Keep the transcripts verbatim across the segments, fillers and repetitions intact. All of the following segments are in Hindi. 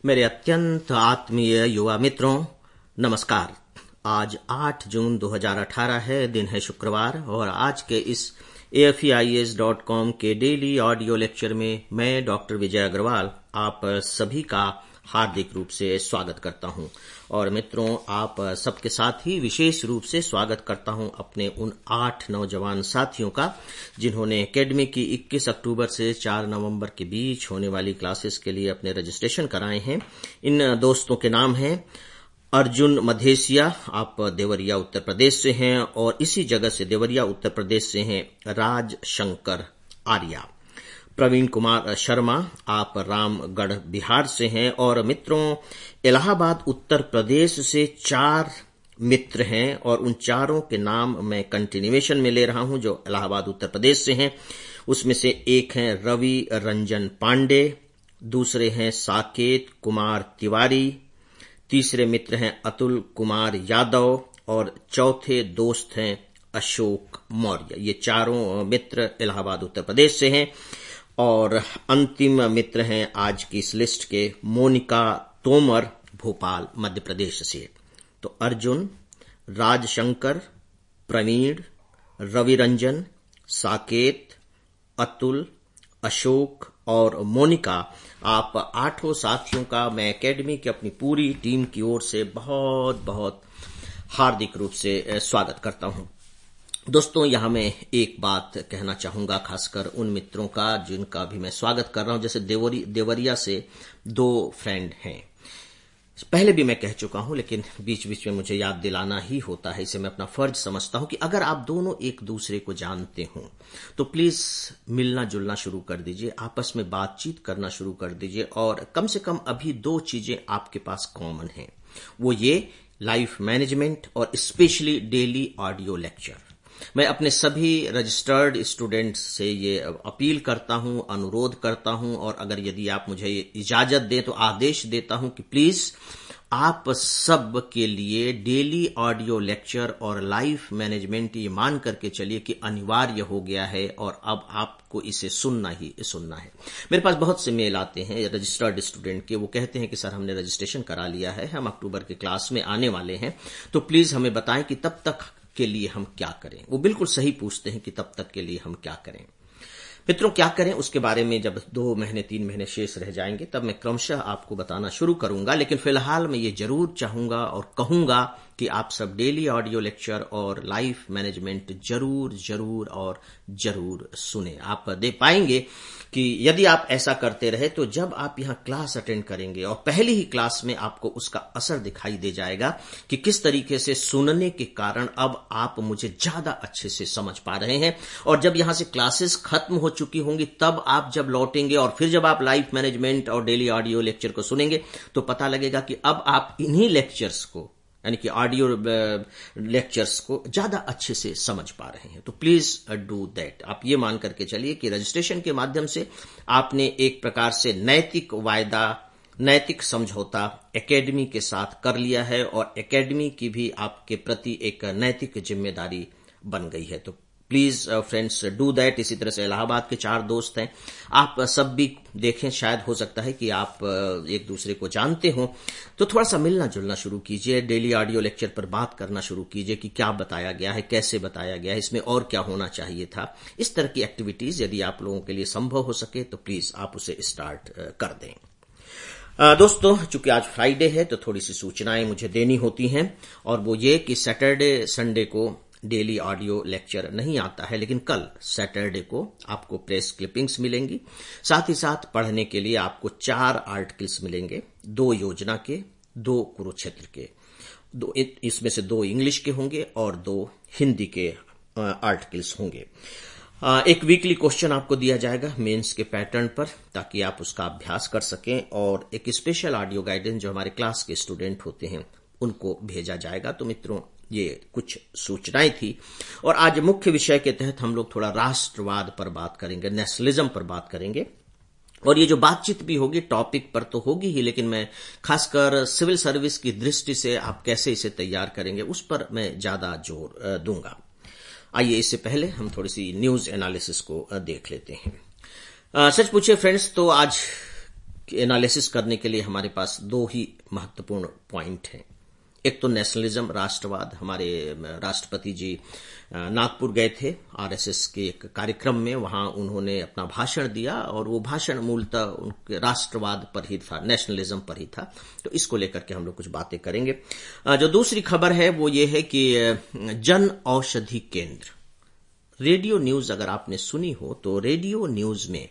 मेरे अत्यंत आत्मीय युवा मित्रों, नमस्कार। आज आठ जून दो हज़ार अठारह है, दिन है शुक्रवार, और आज के इस A F E I S dot com के डेली ऑडियो लेक्चर में मैं डॉक्टर विजय अग्रवाल आप सभी का हार्दिक रूप से स्वागत करता हूं। और मित्रों, आप सबके साथ ही विशेष रूप से स्वागत करता हूं अपने उन आठ नौजवान साथियों का जिन्होंने एकेडमी की इक्कीस अक्टूबर से चार नवंबर के बीच होने वाली क्लासेस के लिए अपने रजिस्ट्रेशन कराए हैं। इन दोस्तों के नाम हैं अर्जुन मधेसिया, आप देवरिया उत्तर प्रदेश से हैं, और इसी जगह से देवरिया उत्तर प्रदेश से हैं राज शंकर आर्या। प्रवीण कुमार शर्मा, आप रामगढ़ बिहार से हैं। और मित्रों, इलाहाबाद उत्तर प्रदेश से चार मित्र हैं, और उन चारों के नाम मैं कंटिन्यूएशन में ले रहा हूं जो इलाहाबाद उत्तर प्रदेश से हैं। उसमें से एक हैं रवि रंजन पांडे, दूसरे हैं साकेत कुमार तिवारी, तीसरे मित्र हैं अतुल कुमार यादव, और चौथे दोस्त हैं अशोक मौर्य। ये चारों मित्र इलाहाबाद उत्तर प्रदेश से हैं। और अंतिम मित्र हैं आज की इस लिस्ट के मोनिका तोमर, भोपाल मध्य प्रदेश से। तो अर्जुन, राजशंकर, प्रवीण, रवि रंजन, साकेत, अतुल, अशोक और मोनिका, आप आठों साथियों का मैं एकेडमी की अपनी पूरी टीम की ओर से बहुत बहुत हार्दिक रूप से स्वागत करता हूं। दोस्तों, यहां मैं एक बात कहना चाहूंगा, खासकर उन मित्रों का जिनका भी मैं स्वागत कर रहा हूं। जैसे देवरी देवरिया से दो फ्रेंड हैं, पहले भी मैं कह चुका हूं, लेकिन बीच बीच में मुझे याद दिलाना ही होता है। इसे मैं अपना फर्ज समझता हूं कि अगर आप दोनों एक दूसरे को जानते हों तो प्लीज मिलना जुलना शुरू कर दीजिए, आपस में बातचीत करना शुरू कर दीजिए। और कम से कम अभी दो चीजें आपके पास कॉमन हैं, वो ये लाइफ मैनेजमेंट और स्पेशली डेली ऑडियो लेक्चर। मैं अपने सभी रजिस्टर्ड स्टूडेंट्स से ये अपील करता हूं, अनुरोध करता हूं, और अगर यदि आप मुझे इजाजत दें तो आदेश देता हूं कि प्लीज आप सब के लिए डेली ऑडियो लेक्चर और लाइफ मैनेजमेंट ये मान करके चलिए कि अनिवार्य हो गया है, और अब आपको इसे सुनना ही सुनना है। मेरे पास बहुत से मेल आते हैं रजिस्टर्ड स्टूडेंट के, वो कहते हैं कि सर हमने रजिस्ट्रेशन करा लिया है, हम अक्टूबर के क्लास में आने वाले हैं, तो प्लीज हमें बताएं कि तब तक के लिए हम क्या करें। वो बिल्कुल सही पूछते हैं कि तब तक के लिए हम क्या करें। मित्रों, क्या करें उसके बारे में जब दो महीने तीन महीने शेष रह जाएंगे तब मैं क्रमशः आपको बताना शुरू करूंगा। लेकिन फिलहाल मैं ये जरूर चाहूंगा और कहूंगा कि आप सब डेली ऑडियो लेक्चर और लाइफ मैनेजमेंट जरूर जरूर और जरूर सुने। आप दे पाएंगे कि यदि आप ऐसा करते रहे तो जब आप यहां क्लास अटेंड करेंगे और पहली ही क्लास में आपको उसका असर दिखाई दे जाएगा कि किस तरीके से सुनने के कारण अब आप मुझे ज्यादा अच्छे से समझ पा रहे हैं। और जब यहां से क्लासेस खत्म हो चुकी होंगी तब आप जब लौटेंगे और फिर जब आप लाइफ मैनेजमेंट और डेली ऑडियो लेक्चर को सुनेंगे तो पता लगेगा कि अब आप इन्हीं लेक्चर्स को, यानी कि ऑडियो लेक्चर्स को ज्यादा अच्छे से समझ पा रहे हैं। तो प्लीज डू दैट। आप ये मान करके चलिए कि रजिस्ट्रेशन के माध्यम से आपने एक प्रकार से नैतिक वायदा, नैतिक समझौता एकेडमी के साथ कर लिया है, और एकेडमी की भी आपके प्रति एक नैतिक जिम्मेदारी बन गई है। तो प्लीज फ्रेंड्स डू दैट। इसी तरह से इलाहाबाद के चार दोस्त हैं, आप सब भी देखें, शायद हो सकता है कि आप एक दूसरे को जानते हो, तो थोड़ा सा मिलना जुलना शुरू कीजिए, डेली ऑडियो लेक्चर पर बात करना शुरू कीजिए कि क्या बताया गया है, कैसे बताया गया है, इसमें और क्या होना चाहिए था। इस तरह की एक्टिविटीज यदि आप लोगों के लिए संभव हो सके तो प्लीज आप उसे स्टार्ट कर दें। दोस्तों, चूंकि आज फ्राइडे है तो थोड़ी सी सूचनाएं मुझे देनी होती हैं, और वो ये कि सैटरडे संडे को डेली ऑडियो लेक्चर नहीं आता है, लेकिन कल सैटरडे को आपको प्रेस क्लिपिंग्स मिलेंगी। साथ ही साथ पढ़ने के लिए आपको चार आर्टिकल्स मिलेंगे, दो योजना के, दो कुरुक्षेत्र के, दो इसमें से दो इंग्लिश के होंगे और दो हिंदी के आर्टिकल्स होंगे। एक वीकली क्वेश्चन आपको दिया जाएगा मेंस के पैटर्न पर, ताकि आप उसका अभ्यास कर सकें, और एक स्पेशल ऑडियो गाइडेंस जो हमारे क्लास के स्टूडेंट होते हैं उनको भेजा जाएगा। तो मित्रों, ये कुछ सूचनाएं थी, और आज मुख्य विषय के तहत हम लोग थोड़ा राष्ट्रवाद पर बात करेंगे, नेशनलिज्म पर बात करेंगे। और ये जो बातचीत भी होगी टॉपिक पर तो होगी ही, लेकिन मैं खासकर सिविल सर्विस की दृष्टि से आप कैसे इसे तैयार करेंगे उस पर मैं ज्यादा जोर दूंगा। आइए इससे पहले हम थोड़ी सी न्यूज एनालिसिस को देख लेते हैं। सच पूछे फ्रेंड्स, तो आज एनालिसिस करने के लिए हमारे पास दो ही महत्वपूर्ण पॉइंट हैं। एक तो नेशनलिज्म, राष्ट्रवाद। हमारे राष्ट्रपति जी नागपुर गए थे आरएसएस के एक कार्यक्रम में, वहां उन्होंने अपना भाषण दिया और वो भाषण मूलतः उनके राष्ट्रवाद पर ही था, नेशनलिज्म पर ही था। तो इसको लेकर के हम लोग कुछ बातें करेंगे। जो दूसरी खबर है वो ये है कि जन औषधि केंद्र, रेडियो न्यूज अगर आपने सुनी हो तो रेडियो न्यूज में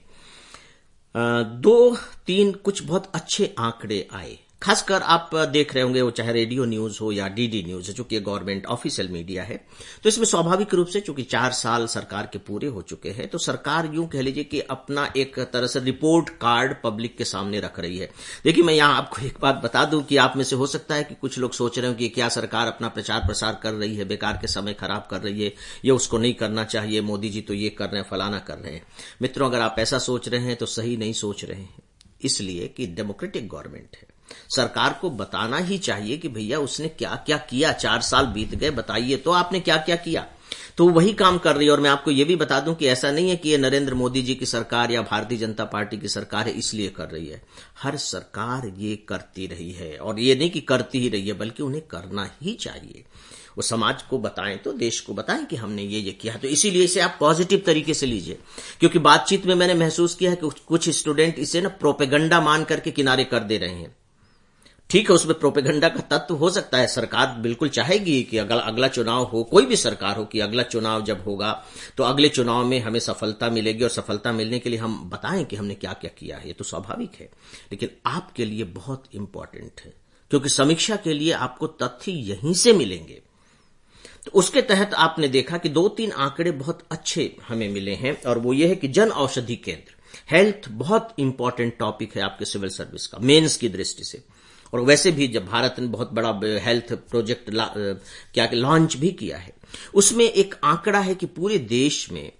दो तीन कुछ बहुत अच्छे आंकड़े आए। खासकर आप देख रहे होंगे वो चाहे रेडियो न्यूज हो या डीडी न्यूज है, चूंकि गवर्नमेंट ऑफिशियल मीडिया है, तो इसमें स्वाभाविक रूप से चूंकि चार साल सरकार के पूरे हो चुके हैं तो सरकार यूं कह लीजिए कि अपना एक तरह से रिपोर्ट कार्ड पब्लिक के सामने रख रही है। देखिए, मैं यहां आपको एक बात बता दूं कि आप में से हो सकता है कि कुछ लोग सोच रहे हो कि क्या सरकार अपना प्रचार प्रसार कर रही है, बेकार के समय खराब कर रही है, ये उसको नहीं करना चाहिए, मोदी जी तो ये कर रहे हैं, फलाना कर रहे हैं। मित्रों, अगर आप ऐसा सोच रहे हैं तो सही नहीं सोच रहे हैं, इसलिए कि डेमोक्रेटिक गवर्नमेंट है। सरकार को बताना ही चाहिए कि भैया उसने क्या क्या किया, चार साल बीत गए, बताइए तो आपने क्या क्या किया। तो वही काम कर रही है। और मैं आपको यह भी बता दूं कि ऐसा नहीं है कि ये नरेंद्र मोदी जी की सरकार या भारतीय जनता पार्टी की सरकार है इसलिए कर रही है। हर सरकार ये करती रही है, और ये नहीं कि करती ही रही है, बल्कि उन्हें करना ही चाहिए। वो समाज को बताएं तो देश को बताएं कि हमने ये ये किया। तो इसीलिए इसे आप पॉजिटिव तरीके से लीजिए, क्योंकि बातचीत में मैंने महसूस किया है कि कुछ स्टूडेंट इसे ना प्रोपेगेंडा मान करके किनारे कर दे रहे हैं। ठीक है, उसमें प्रोपेगेंडा का तत्व हो सकता है। सरकार बिल्कुल चाहेगी कि अगला अगला चुनाव हो, कोई भी सरकार हो, कि अगला चुनाव जब होगा तो अगले चुनाव में हमें सफलता मिलेगी, और सफलता मिलने के लिए हम बताएं कि हमने क्या क्या किया है। ये तो स्वाभाविक है, लेकिन आपके लिए बहुत इंपॉर्टेंट है, क्योंकि समीक्षा के लिए आपको तथ्य यहीं से मिलेंगे। तो उसके तहत आपने देखा कि दो तीन आंकड़े बहुत अच्छे हमें मिले हैं, और वो ये है कि जन औषधि केंद्र, हेल्थ बहुत इंपॉर्टेंट टॉपिक है आपके सिविल सर्विस का, मेंस की दृष्टि से। और वैसे भी जब भारत ने बहुत बड़ा हेल्थ प्रोजेक्ट क्या लॉन्च भी किया है, उसमें एक आंकड़ा है कि पूरे देश में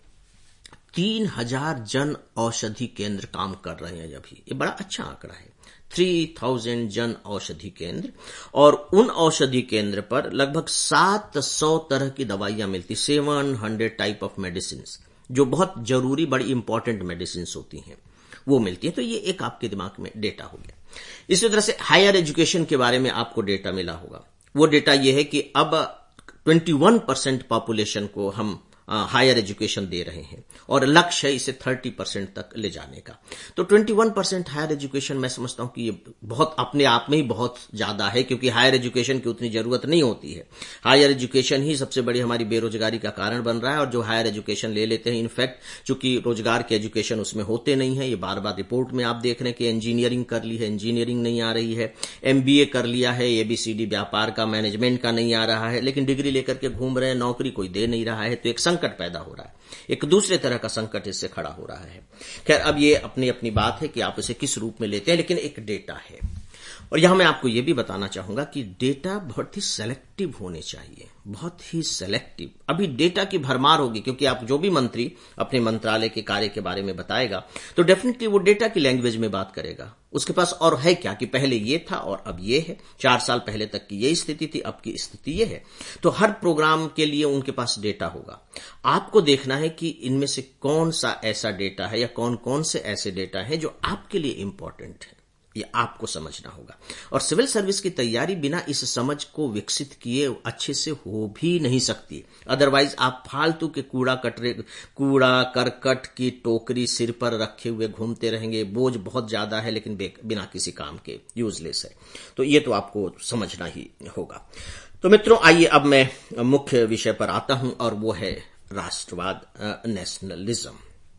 तीन हजार जन औषधि केंद्र काम कर रहे हैं अभी। ये बड़ा अच्छा आंकड़ा है, थ्री थाउजेंड जन औषधि केंद्र। और उन औषधि केंद्र पर लगभग सात सौ तरह की दवाइयां मिलती, seven hundred type of medicine, जो बहुत जरूरी बड़ी इंपॉर्टेंट मेडिसिन होती हैं, वो मिलती है। तो ये एक आपके दिमाग में डेटा हो गया। इसी तरह से हायर एजुकेशन के बारे में आपको डेटा मिला होगा। वो डेटा ये है कि अब इक्कीस परसेंट पॉपुलेशन को हम हायर एजुकेशन दे रहे हैं, और लक्ष्य है इसे तीस परसेंट तक ले जाने का। तो इक्कीस परसेंट हायर एजुकेशन मैं समझता हूं कि ये बहुत अपने आप में ही बहुत ज्यादा है, क्योंकि हायर एजुकेशन की उतनी जरूरत नहीं होती है। हायर एजुकेशन ही सबसे बड़ी हमारी बेरोजगारी का कारण बन रहा है, और जो हायर एजुकेशन ले लेते हैं, इनफैक्ट चूंकि रोजगार के एजुकेशन उसमें होते नहीं है। ये बार बार रिपोर्ट में आप देख रहे हैं कि इंजीनियरिंग कर ली है, इंजीनियरिंग नहीं आ रही है, एमबीए कर लिया है, एबीसीडी व्यापार का, मैनेजमेंट का नहीं आ रहा है, लेकिन डिग्री लेकर के घूम रहे हैं, नौकरी कोई दे नहीं रहा है। तो एक संकट पैदा हो रहा है, एक दूसरे तरह का संकट इससे खड़ा हो रहा है। खैर, अब ये अपनी अपनी बात है कि आप इसे किस रूप में लेते हैं, लेकिन एक डेटा है। और यहां मैं आपको यह भी बताना चाहूंगा कि डेटा बहुत ही सेलेक्टिव होने चाहिए, बहुत ही सेलेक्टिव। अभी डेटा की भरमार होगी, क्योंकि आप जो भी मंत्री अपने मंत्रालय के कार्य के बारे में बताएगा तो डेफिनेटली वो डेटा की लैंग्वेज में बात करेगा। उसके पास और है क्या कि पहले ये था और अब ये है, चार साल पहले तक की ये स्थिति थी, अब की स्थिति ये है। तो हर प्रोग्राम के लिए उनके पास डेटा होगा। आपको देखना है कि इनमें से कौन सा ऐसा डेटा है या कौन कौन से ऐसे डेटा है जो आपके लिए इंपॉर्टेंट है, ये आपको समझना होगा। और सिविल सर्विस की तैयारी बिना इस समझ को विकसित किए अच्छे से हो भी नहीं सकती। अदरवाइज आप फालतू के कूड़ा कटरे कूड़ा करकट की टोकरी सिर पर रखे हुए घूमते रहेंगे। बोझ बहुत ज्यादा है, लेकिन बिना किसी काम के, यूजलेस है। तो ये तो आपको समझना ही होगा। तो मित्रों, आइए अब मैं मुख्य विषय पर आता हूं, और वो है राष्ट्रवाद, नेशनलिज्म।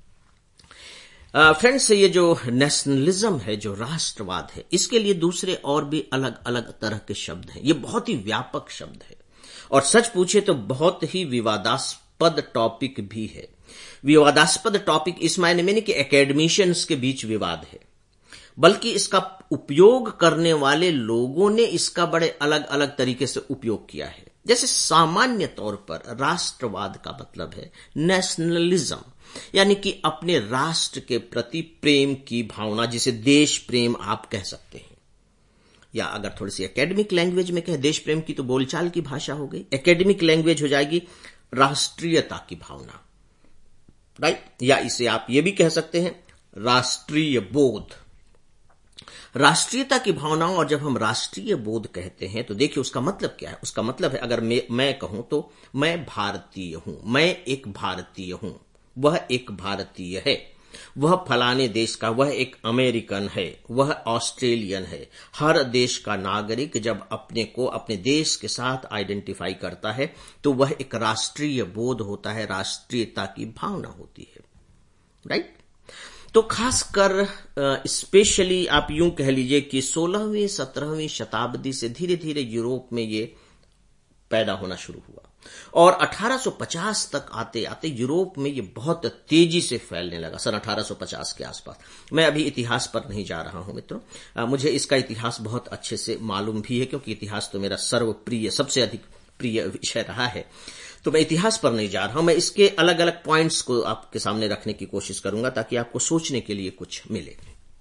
फ्रेंड्स, ये जो नेशनलिज्म है, जो राष्ट्रवाद है, इसके लिए दूसरे और भी अलग अलग तरह के शब्द हैं। ये बहुत ही व्यापक शब्द है, और सच पूछे तो बहुत ही विवादास्पद टॉपिक भी है। विवादास्पद टॉपिक इस मायने में नहीं कि एकेडमिशियंस के बीच विवाद है, बल्कि इसका उपयोग करने वाले लोगों ने इसका बड़े अलग अलग तरीके से उपयोग किया है। जैसे सामान्य तौर पर राष्ट्रवाद का मतलब है नेशनलिज्म, यानी कि अपने राष्ट्र के प्रति प्रेम की भावना, जिसे देश प्रेम आप कह सकते हैं, या अगर थोड़ी सी एकेडमिक लैंग्वेज में कहें, देश प्रेम की तो बोलचाल की भाषा हो गई, एकेडमिक लैंग्वेज हो जाएगी राष्ट्रीयता की भावना, राइट। या इसे आप ये भी कह सकते हैं राष्ट्रीय बोध, राष्ट्रीयता की भावनाओं, और जब हम राष्ट्रीय बोध कहते हैं तो देखिए उसका मतलब क्या है। उसका मतलब है, अगर मैं मैं कहूं तो मैं भारतीय हूं, मैं एक भारतीय हूं, वह एक भारतीय है, वह फलाने देश का, वह एक अमेरिकन है, वह ऑस्ट्रेलियन है। हर देश का नागरिक जब अपने को अपने देश के साथ आइडेंटिफाई करता है तो वह एक राष्ट्रीय बोध होता है, राष्ट्रीयता की भावना होती है, राइट। तो खासकर स्पेशली आप यूं कह लीजिए कि सोलहवीं सत्रहवीं शताब्दी से धीरे धीरे यूरोप में ये पैदा होना शुरू हुआ और अठारह सौ पचास तक आते आते यूरोप में ये बहुत तेजी से फैलने लगा, सन अठारह सौ पचास के आसपास। मैं अभी इतिहास पर नहीं जा रहा हूं मित्रों, मुझे इसका इतिहास बहुत अच्छे से मालूम भी है क्योंकि इतिहास तो मेरा सर्वप्रिय, सबसे अधिक प्रिय विषय रहा है। तो मैं इतिहास पर नहीं जा रहा हूं, मैं इसके अलग अलग पॉइंट्स को आपके सामने रखने की कोशिश करूंगा ताकि आपको सोचने के लिए कुछ मिले।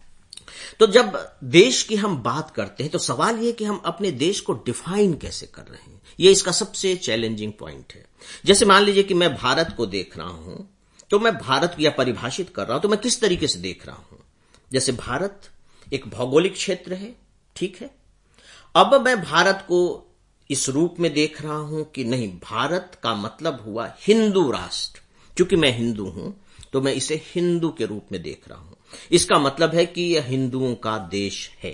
तो जब देश की हम बात करते हैं तो सवाल यह कि हम अपने देश को डिफाइन कैसे कर रहे हैं, यह इसका सबसे चैलेंजिंग पॉइंट है। जैसे मान लीजिए कि मैं भारत को देख रहा हूं, तो मैं भारत या परिभाषित कर रहा हूं तो मैं किस तरीके से देख रहा हूं। जैसे भारत एक भौगोलिक क्षेत्र है, ठीक है। अब मैं भारत को इस रूप में देख रहा हूं कि नहीं, भारत का मतलब हुआ हिंदू राष्ट्र। क्योंकि मैं हिंदू हूं तो मैं इसे हिंदू के रूप में देख रहा हूं, इसका मतलब है कि यह हिंदुओं का देश है।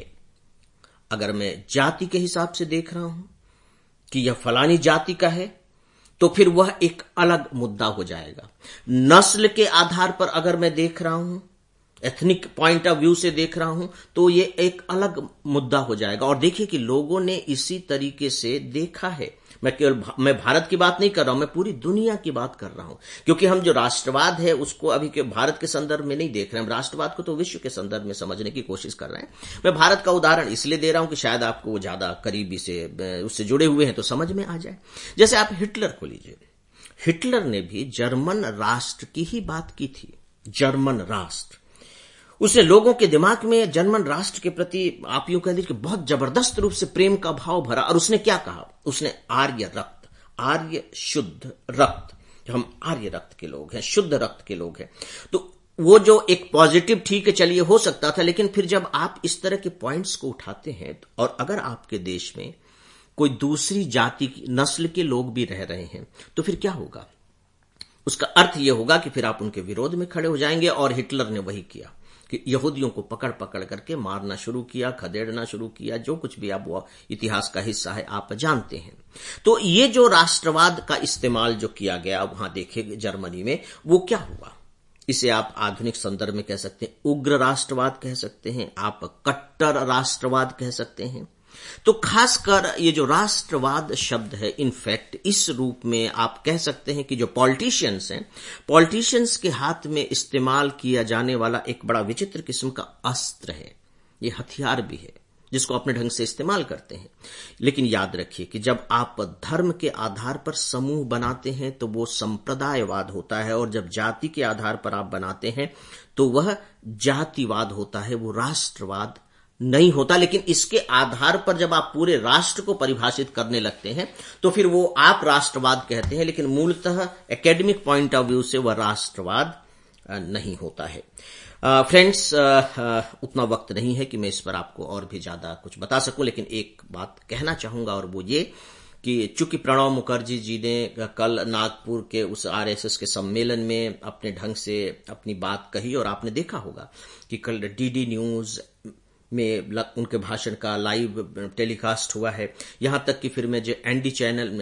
अगर मैं जाति के हिसाब से देख रहा हूं कि यह फलानी जाति का है तो फिर वह एक अलग मुद्दा हो जाएगा। नस्ल के आधार पर अगर मैं देख रहा हूं, एथनिक पॉइंट ऑफ व्यू से देख रहा हूं, तो ये एक अलग मुद्दा हो जाएगा। और देखिए कि लोगों ने इसी तरीके से देखा है। मैं केवल मैं भारत की बात नहीं कर रहा हूं, मैं पूरी दुनिया की बात कर रहा हूं, क्योंकि हम जो राष्ट्रवाद है उसको अभी के भारत के संदर्भ में नहीं देख रहे हैं, हम राष्ट्रवाद को तो विश्व के संदर्भ में समझने की कोशिश कर रहे हैं। मैं भारत का उदाहरण इसलिए दे रहा हूं कि शायद आपको वो ज्यादा करीबी से उससे जुड़े हुए हैं तो समझ में आ जाए। जैसे आप हिटलर को लीजिए, हिटलर ने भी जर्मन राष्ट्र की ही बात की थी, जर्मन राष्ट्र। उसने लोगों के दिमाग में जर्मन राष्ट्र के प्रति आप यूं कह दीजिए कि बहुत जबरदस्त रूप से प्रेम का भाव भरा। और उसने क्या कहा, उसने आर्य रक्त, आर्य शुद्ध रक्त, हम आर्य रक्त के लोग हैं, शुद्ध रक्त के लोग हैं। तो वो जो एक पॉजिटिव, ठीक है चलिए हो सकता था, लेकिन फिर जब आप इस तरह के पॉइंट्स को उठाते हैं और अगर आपके देश में कोई दूसरी जाति की नस्ल के लोग भी रह रहे हैं तो फिर क्या होगा, उसका अर्थ यह होगा कि फिर आप उनके विरोध में खड़े हो जाएंगे। और हिटलर ने वही किया कि यहूदियों को पकड़ पकड़ करके मारना शुरू किया, खदेड़ना शुरू किया, जो कुछ भी आप वो इतिहास का हिस्सा है आप जानते हैं। तो ये जो राष्ट्रवाद का इस्तेमाल जो किया गया वहां देखिए जर्मनी में, वो क्या हुआ, इसे आप आधुनिक संदर्भ में कह सकते हैं उग्र राष्ट्रवाद कह सकते हैं, आप कट्टर राष्ट्रवाद कह सकते हैं। तो खासकर ये जो राष्ट्रवाद शब्द है, इनफैक्ट इस रूप में आप कह सकते हैं कि जो पॉलिटिशियंस हैं, पॉलिटिशियंस के हाथ में इस्तेमाल किया जाने वाला एक बड़ा विचित्र किस्म का अस्त्र है, ये हथियार भी है जिसको अपने ढंग से इस्तेमाल करते हैं। लेकिन याद रखिए कि जब आप धर्म के आधार पर समूह बनाते हैं तो वो संप्रदायवाद होता है, और जब जाति के आधार पर आप बनाते हैं तो वह जातिवाद होता है, वो राष्ट्रवाद नहीं होता। लेकिन इसके आधार पर जब आप पूरे राष्ट्र को परिभाषित करने लगते हैं तो फिर वो आप राष्ट्रवाद कहते हैं, लेकिन मूलतः एकेडमिक पॉइंट ऑफ व्यू से वह राष्ट्रवाद नहीं होता है। फ्रेंड्स, उतना वक्त नहीं है कि मैं इस पर आपको और भी ज्यादा कुछ बता सकूं, लेकिन एक बात कहना चाहूंगा और वो ये कि चूंकि प्रणब मुखर्जी जी ने कल नागपुर के उस आरएसएस के सम्मेलन में अपने ढंग से अपनी बात कही, और आपने देखा होगा कि कल डीडी न्यूज में उनके भाषण का लाइव टेलीकास्ट हुआ है। यहां तक कि फिर मैं जो एनडी चैनल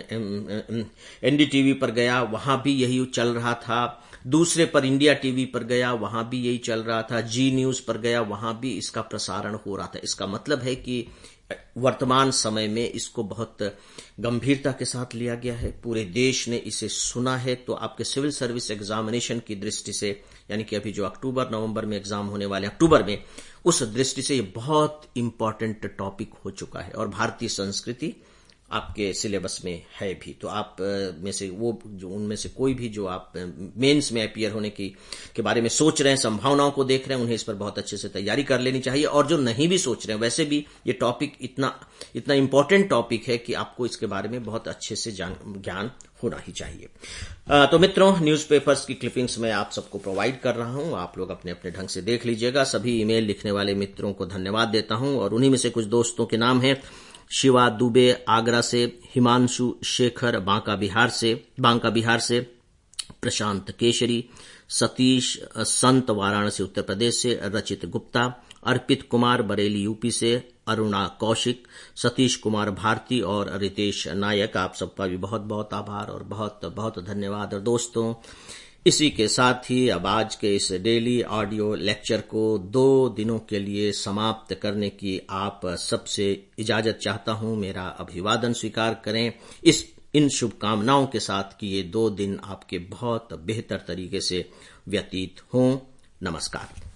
एनडी टीवी पर गया वहां भी यही चल रहा था, दूसरे पर इंडिया टीवी पर गया वहां भी यही चल रहा था, जी न्यूज पर गया वहां भी इसका प्रसारण हो रहा था। इसका मतलब है कि वर्तमान समय में इसको बहुत गंभीरता के साथ लिया गया है, पूरे देश ने इसे सुना है। तो आपके सिविल सर्विस एग्जामिनेशन की दृष्टि से, यानी कि अभी जो अक्टूबर नवंबर में एग्जाम होने वाले अक्टूबर में, उस दृष्टि से ये बहुत इंपॉर्टेंट टॉपिक हो चुका है और भारतीय संस्कृति आपके सिलेबस में है भी। तो आप में से वो जो उनमें से कोई भी जो आप मेंस में अपीयर होने की के बारे में सोच रहे हैं, संभावनाओं को देख रहे हैं, उन्हें इस पर बहुत अच्छे से तैयारी कर लेनी चाहिए। और जो नहीं भी सोच रहे हैं, वैसे भी ये टॉपिक इतना इतना इंपॉर्टेंट टॉपिक है कि आपको इसके बारे में बहुत अच्छे से ज्ञान होना ही चाहिए। आ, तो मित्रों, न्यूज़पेपर्स की क्लिपिंग्स मैं आप सबको प्रोवाइड कर रहा हूं, आप लोग अपने अपने ढंग से देख लीजिएगा। सभी ईमेल लिखने वाले मित्रों को धन्यवाद देता हूं और उन्हीं में से कुछ दोस्तों के नाम हैं: शिवा दुबे आगरा से, हिमांशु शेखर बांका बिहार से बांका बिहार से प्रशांत केशरी, सतीश संत वाराणसी उत्तर प्रदेश से, रचित गुप्ता, अर्पित कुमार बरेली यूपी से, अरुणा कौशिक, सतीश कुमार भारती और रितेश नायक। आप सबका भी बहुत बहुत आभार और बहुत बहुत धन्यवाद। और दोस्तों, इसी के साथ ही अब आज के इस डेली ऑडियो लेक्चर को दो दिनों के लिए समाप्त करने की आप सबसे इजाजत चाहता हूं। मेरा अभिवादन स्वीकार करें इस इन शुभकामनाओं के साथ कि ये दो दिन आपके बहुत बेहतर तरीके से व्यतीत हों। नमस्कार।